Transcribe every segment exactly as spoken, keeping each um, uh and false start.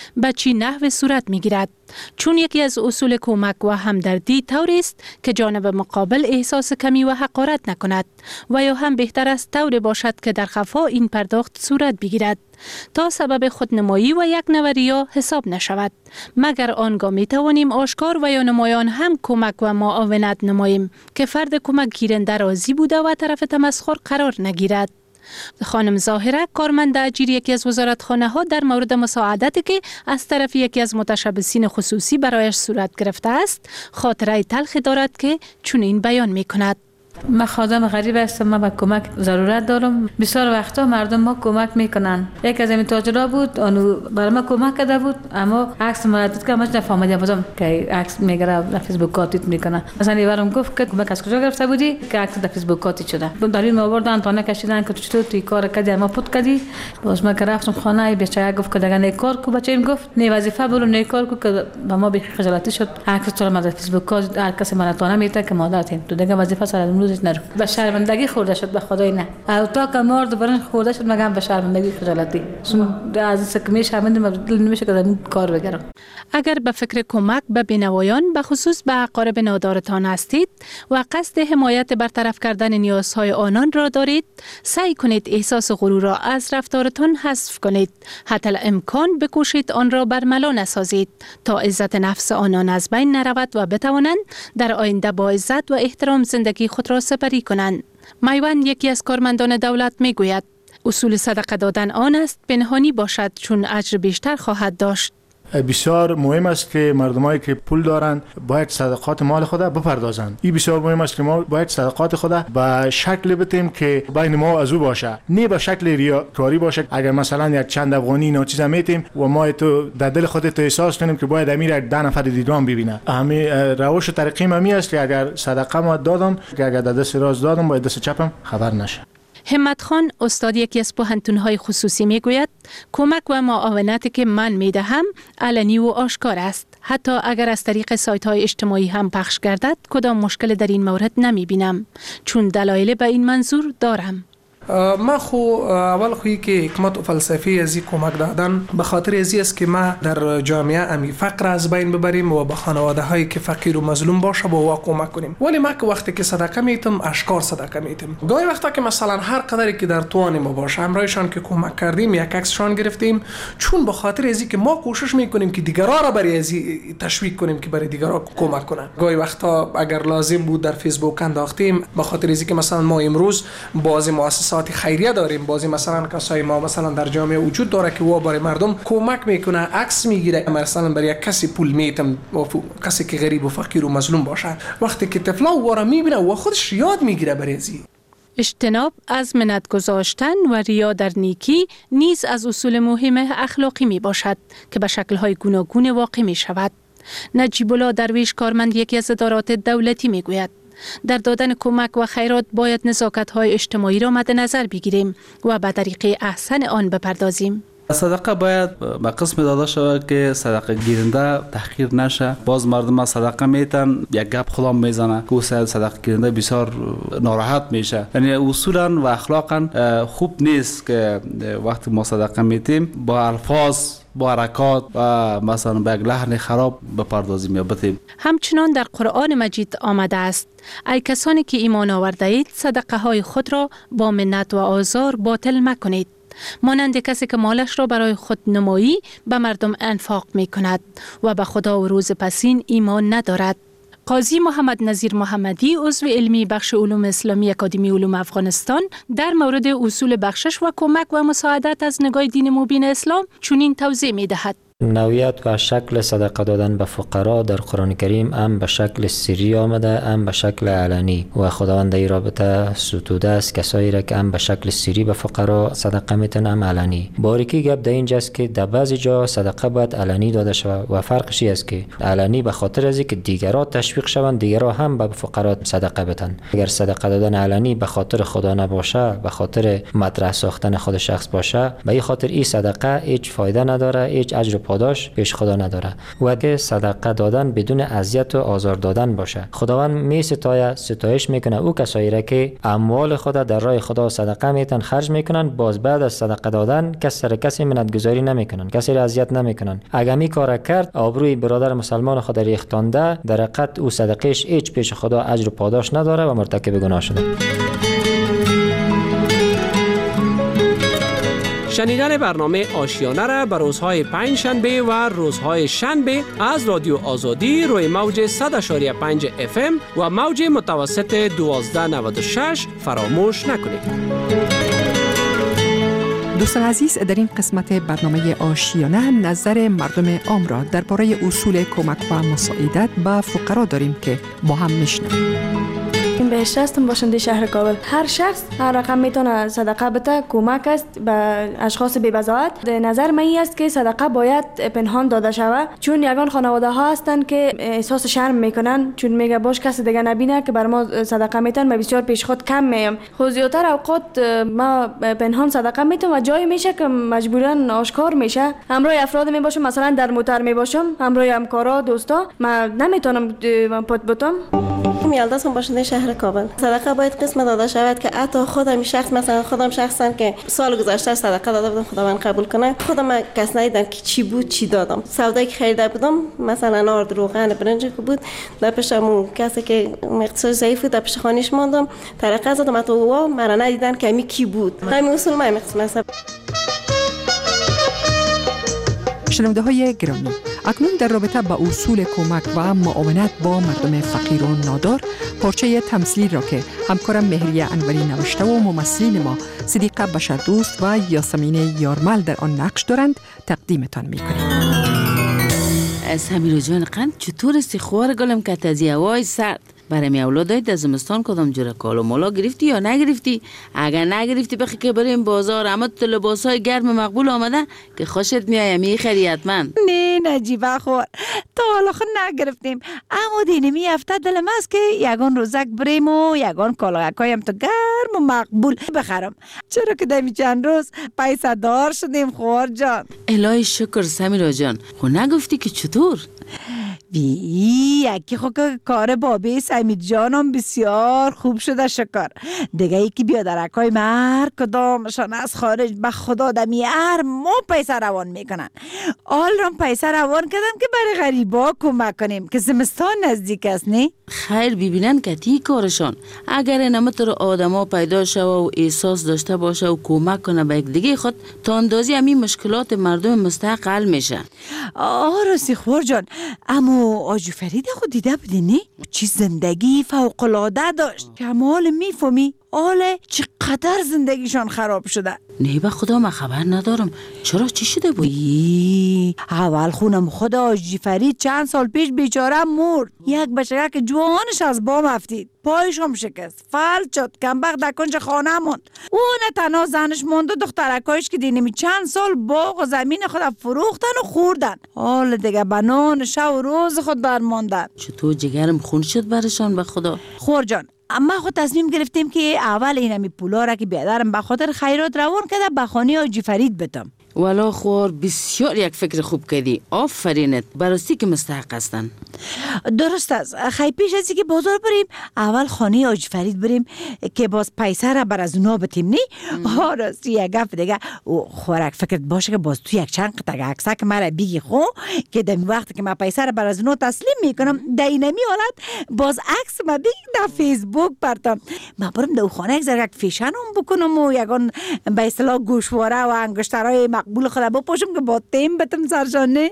به چی نحو صورت می گیرد؟ چون یکی از اصول کمک و همدردی طوری است که جانب مقابل احساس کمی و حقارت نکند و یا هم بهتر است طوری باشد که در خفا این پرداخت صورت بگیرد تا سبب خودنمایی و یک نوع ریا حساب نشود، مگر آنگاه می توانیم آشکار و یا نمایان هم کمک و معاونت نماییم که فرد کمک گیرنده راضی بوده و طرف تمسخر قرار نگیرد. خانم ظاهره، کارمند اجیر یکی از وزارتخانه ها، در مورد مساعدتی که از طرف یکی از متشبثین خصوصی برایش صورت گرفته است خاطره تلخی دارد که چنین بیان می کند. من خادم غریب هستم، من به کمک ضرورت دارم. بسیار وقتا مردم ما کمک میکنن. یک از این تاجرها بود، اونو برای ما کمک کرده بود، اما عکس مردد که همش نفهمیدم بودم که عکس میگیره در فیسبوک کاتیت میکنه. مثلا یارم گفت که کمک از کجا گرفته بودی که عکس در فیسبوک کاتیت شده. دلیل ما آوردن تا نکشیدن که چطور توی کار کردی ما پوت کردی. باز ما که رفتم خانه بیچاره گفت که دیگه نیکار کو، بچه‌م گفت نه وظیفه برو نیکار کو که با ما بی خجالتی شد. عکس تو ما در فیسبوک کات هر کسی مراتونه میته که مادرتیم تو دیگه وظیفه سر نرو. به شرمندگی خورده شد، به خدای نه. تا که مرد برن خورده شد مگم به شرمندگی خجالتی. چون از سکمی شرمنده دل نمیشه که این کار بگیرم. اگر به فکر کمک به بینوایان به خصوص به اقارب نادارتان هستید و قصد حمایت برطرف کردن نیازهای آنان را دارید، سعی کنید احساس غرور را از رفتارتان حذف کنید. حتی امکان بکوشید آن را برملا نسازید تا عزت نفس آنان از بین نرود و بتوانند در آینده با عزت و احترام زندگی خود را سپری کنند. میوند، یکی از کارمندان دولت، می گوید اصول صدقه دادن آن است پنهانی باشد چون اجر بیشتر خواهد داشت. بسیار مهم است که مردمایی که پول دارند باید صدقات مال خود بپردازند. این بسیار مهم است که ما باید صدقات خود به شکل بتیم که بین ما از او باشه، نه به شکل ریاکاری باشه. اگر مثلا یک چند افغانی ناچیز میتیم و ما تو در دل خودت احساس کنیم که باید امیر ده نفر دیدوان ببینه. همین روش و طریقی می است که اگر صدقه ما دادم که اگر در دست راست دادم باید دست چپم خبر نشه. همت خان، استاد یکی از پوهنتون‌های خصوصی میگوید کمک و معاونتی که من میدهم علنی و آشکار است. حتی اگر از طریق سایت‌های اجتماعی هم پخش گردد کدام مشکل در این مورد نمیبینم چون دلایل به این منظور دارم. ما خو اول خویی که حکمت و فلسفه ازی کمک دادن به خاطر ازی است که ما در جامعه امی فقر از بین ببریم و به خانواده هایی که فقیر و مظلوم باشه با وا کمک کنیم. ولی ما که وقتی که صدقه میتم اشکار صدقه میتم. گاهی وقتا که مثلا هر قدری که در توان ما باشه همراهشان که کمک کردیم یک عکسشان گرفتیم چون به خاطر ازی که ما کوشش میکنیم که دیگران را برای ازی تشویق کنیم که برای دیگران کمک کنن. گاهی وقتا اگر لازم بود در فیسبوک انداختیم به خاطر ازی که مثلا ما امروز بعضی مؤسسات خیریه داریم، بازی مثلا کسای ما مثلا در جامعه وجود داره که او برای مردم کمک میکنه، عکس میگیره، مثلا برای کسی پول میتم و کسی که غریب و فقیر و مظلوم باشه وقتی که طفلا او را میبینه و خودش یاد میگیره برای زی. اجتناب از منت گذاشتن و ریا در نیکی نیز از اصول مهم اخلاقی می باشد که به شکل‌های گوناگون واقع می شود. نجیب الله درویش، کارمند یکی از ادارات دولتی، می گوید در دادن کمک و خیرات باید نزاکت‌های اجتماعی را مد نظر بگیریم و به طریق احسن آن بپردازیم. صدقه باید به قسم داده شود که صدقه گیرنده تحقیر نشه. باز مردم صدقه میتن یک گپ خدا میزنه که صدقه گیرنده بسیار ناراحت میشه. یعنی اصولا و اخلاقا خوب نیست که وقتی ما صدقه میتیم با الفاظ با حرکات و مثلا به یک لحن خراب بپردازیم یا بتیم. همچنان در قرآن مجید آمده است ای کسانی که ایمان آورده اید صدقه های خود را با منت و آزار باطل مکنید، مانند کسی که مالش را برای خود نمایی به مردم انفاق می کند و به خدا و روز پسین ایمان ندارد. قاضی محمد نظیر محمدی، عضو علمی بخش علوم اسلامی اکادمی علوم افغانستان، در مورد اصول بخشش و کمک و مساعدت از نگاه دین مبین اسلام چنین توضیح می دهد. نوعیت و شکل صدقه دادن به فقرا در قرآن کریم هم به شکل سری آمده هم به شکل علنی و خداوند این رابطه ستوده است کسایی را که هم به شکل سری به فقرا صدقه میتن هم علنی. باریکی گپ در اینجاست که در بعضی جا صدقه باید علنی داده شود و فرقش است که علنی به خاطر از اینکه دیگران تشویق شوند دیگران هم به فقرا صدقه بدن. اگر صدقه دادن علنی به خاطر خدا نباشه به خاطر مطرح ساختن خود شخص باشه به این خاطر این صدقه هیچ فایده نداره، هیچ اجر پاداش پیش خدا نداره و که صدقه دادن بدون اذیت و آزار دادن باشه. خداوند می ستایه، ستایش میکنه او کسایی را که اموال خود در راه خدا صدقه میتن خرج میکنن، باز بعد از صدقه دادن کس سر کسی منتگذاری نمیکنن، کسی را اذیت نمیکنن. اگر می کار کرد آبروی برادر مسلمان خود ریختانده، در حقیقت او صدقهش هیچ پیش خدا اجر و پاداش نداره و مرتکب گناه شده. شنیدن برنامه آشیانه را به روزهای پنج شنبه و روزهای شنبه از رادیو آزادی روی موج صد و پنج و پنج اف ام و موج متوسط دوازده نود و شش فراموش نکنید. دوستان عزیز، در این قسمت برنامه آشیانه نظر مردم عام را درباره اصول کمک و مساعدت به فقرا داریم که با هم میشنویم. این بهشت هستم باشنده شهر کابل. هر شخص هر رقم میتونه صدقه بده، کمک است به اشخاص بی بضاعت. نظر من این است که صدقه باید پنهان داده شود، چون یگان خانواده ها هستند که احساس شرم میکنن، چون میگه باش کسی دیگه نبینه که بر ما صدقه میتن. من بسیار پیش خود کم میم، خود زیاتر اوقات ما پنهان صدقه میتونم و جایی میشه که مجبورا آشکار میشه. همراه افراد می باشم، مثلا در موتر می باشم، همراه همکارا دوستا، من نمیتونم پات بتم. میالدستم باشنده شهر کابل. صدقه باید قسم داده شود که حتی خودم شخص، مثلا خودم شخصا که سال گذشته صدقه داده بودم، خداوند قبول کنه، خودم کس ندیدم که چی بود چی دادم. سودایی که خریده بودم مثلا آرد، روغن، برنج که بود، در پیشم کسی که اقتصاد ضعیف بود در پیش خانیش ماندم، طرقه زدم تو وا مرا ندیدن که می کی بود. همین اصول ما قسم. شنونده های گرامی، اکنون در رابطه با اصول کمک و معاونت با مردم فقیر و نادار پارچه تمثیلی را که همکارم مهریه انوری نوشته و ممثلین ما صدیقه بشردوست و یاسمین یارمل در آن نقش دارند تقدیمتان میکنیم. سمیرا جان، قند چطور استی خوار گلم که تازی هوای سرد؟ برای می اولادای در زمستان کدام جوره کالو مالا گرفتی یا نگرفتی؟ اگر نگرفتی بخی که بریم بازار، اما تو لباسای گرم مقبول آمده که خوشت میآید میخری حتما. نه نجیبه خور، تا حالا خود نگرفتیم، اما دینی می هفته دلم است که یگان روزک بریم و یگان کالاگایم تو گرم و مقبول بخرم. چرا که دمی چند روز پیسه دار شدیم خور جان. الهی شکر سمیرا جان. خو نگفتی که چطور؟ بی یکی خو که کار بابی سمید جانم بسیار خوب شده شکر. دیگه یکی بیادرکای مر کدامشان از خارج به خدا دمی هر ما پیسه روان میکنن. آل رام پیسه روان کردم که برای غریبا کمک کنیم که زمستان نزدیک است. نه خیر ببینن که تی کارشان اگر نمتر آدم ها پیدا شوه و احساس داشته باشه و کمک کنه به یک دیگه خود تا اندازی همین مشکلات مردم مستحق حل میشه. آه راستی خور جان، اما آجو فرید خود دیده بودی نه؟ چی زندگی فوق‌العاده داشت، کمال میفهمی؟ آله چقدر زندگیشان خراب شده. نه به خدا من خبر ندارم. چرا چی شده بود؟ اول خونم خدا آجی فرید چند سال پیش بیچاره مرد. یک بچه که جوانش از بام افتید، پایش هم شکست، فلج شد، کمبخت در کنج خانه موند. اون تنها زنش موند و دخترکایش که دینمی چند سال باغ و زمین خود فروختن و خوردن. حال دیگه بنان شب و روز خود برماندن. چطور جگرم خون شد برشان به خدا. خور جان، اما خود تصمیم گرفتیم که اول اینمی پولا را که بیادرم به خاطر خیرات روان کرده به خانه آجی فرید بدم. والا خور بسیار یک فکر خوب کردی. آفرینت، براستی که مستحق هستن. درست است. خیلی پیش ازی که بازار بریم اول خانه آجی فرید بریم که باز پیسه را بر از اونا بتیم. نی؟ ها راستی یک گفت دیگه خورک فکرت باشه که باز تو یک چند قطعه عکسه که مرا بگی خو که دمی وقتی که من پیسه را بر از اونا تسلیم میکنم در اینمی حالت باز عکس ما بگی در فیسبوک پرتم. من برم در خانه یک ذره فیشن هم بکنم و یگان به اصطلاح گوشواره و انگشترهای مقبول خدا بپوشم که با تیم بتم سرشانه.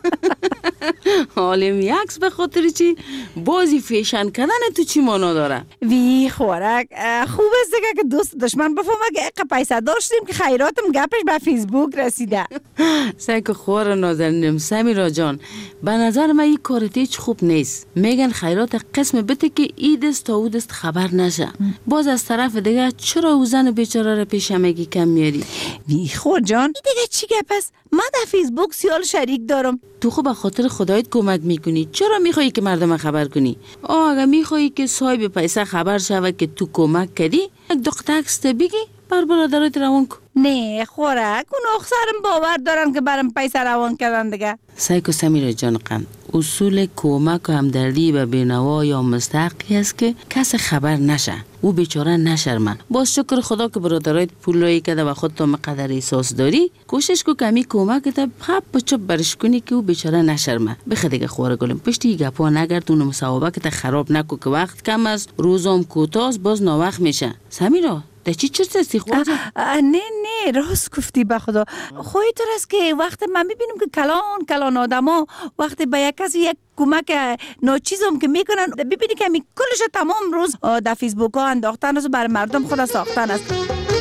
حالیم یکس به خاطر چی؟ بازی فیشن کردن تو چی مانا داره؟ وی خورک خوب است دیگه که دوست دشمن بفهمه که اقا پیسه داشتیم که خیراتم گپش به فیسبوک رسیده. سعی خور نازنینم سمیرا جان، به نظر من این کارت هیچ خوب نیست. میگن خیرات قسم بده که ایدست تا اودست خبر نشه. باز از طرف دیگه چرا او زن بیچاره را پیشمگی کم میاری؟ وی خور جان دیگه چی گپ است؟ من در فیسبوک سیال شریک دارم. تو خب به خاطر خدایت کمک میکنی، چرا میخوایی که مردم خبر کنی؟ آه اگر میخوایی که صاحب پیسه خبر شود که تو کمک کردی، یک دو تکست بگی بر برادرات روان کن. نه خورک اون اخسرم باور دارن که برام پیسه روان کردن دیگه. سایکو سمیر جان قند اصول کمک و همدردی به بینوا یا مستحقی است که کس خبر نشه، او بیچاره نشرمه. باز شکر خدا که برادرایت پول رایی کرده و خود تا مقدر احساس داری کوشش کو کمی کمک تا خب بچه برش کنی که او بیچاره نشرمه. بخه دیگه خواره گلم پشتی گپا نگردون، مسابقه که خراب نکو که وقت کم است، روزام کوتاه باز ناوقت میشه. سمیرا ده چی چرت هستی خواهد؟ نه نه راست گفتی به خدا. خواهی طور است که وقت من میبینم که کلان کلان آدم ها وقتی به یک کسی یک کمک ناچیزم که میکنن ببینی که می کلش تمام روز در فیسبوک ها انداختن است و برای مردم خود ساختن است.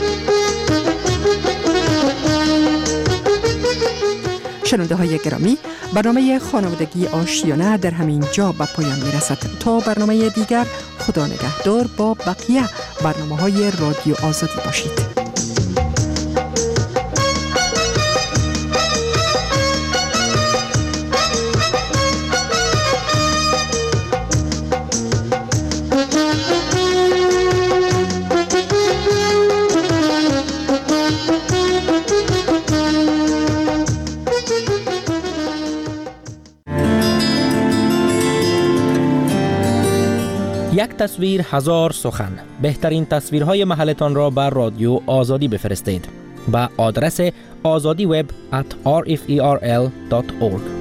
شنونده های گرامی، برنامه خانوادگی آشیانه در همین جا به پایان میرسد. تا برنامه دیگر خدا نگهدار، با بقیه برنامه های رادیو آزادی باشید. یک تصویر هزار سخن. بهترین تصویرهای محلتان را بر رادیو آزادی بفرستید. با آدرس آزادی وب ات آر اف ای آر ال دات اورگ.